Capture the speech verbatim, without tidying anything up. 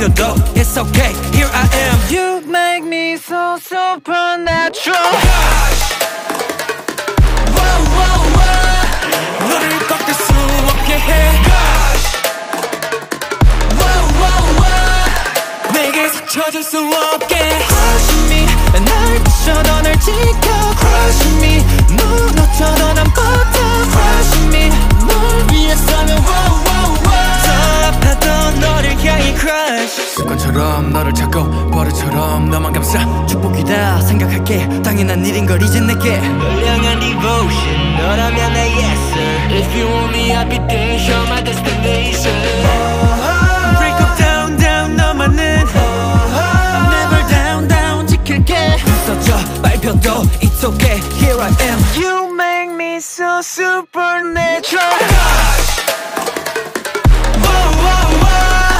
밟혀도 it's okay, here I am. You make me so supernatural. Wow, wow, wow. 너를 꺾을 수 없게 해. Wow, wow, wow. 내게 스쳐줄 수 없게. Crush me, 날 부셔도 널 지켜. Crush me, 무너져도 난 버텨. Crush me, 널 위해서는 wow, wow, wow. 더 아파도 너를 향해 crush. 습관처럼 너를 찾고 버릇처럼 너만 감싸. 축복이다 생각할게 당연한 일인 걸 이젠 내게. 널 향한 devotion 너라면 내 yes sir. If you want me I'll be there. You're my destination. Break up down down 너만은 Never down down 지킬게. 부서져 밟혀도 it's okay, here I am. You make me so supernatural.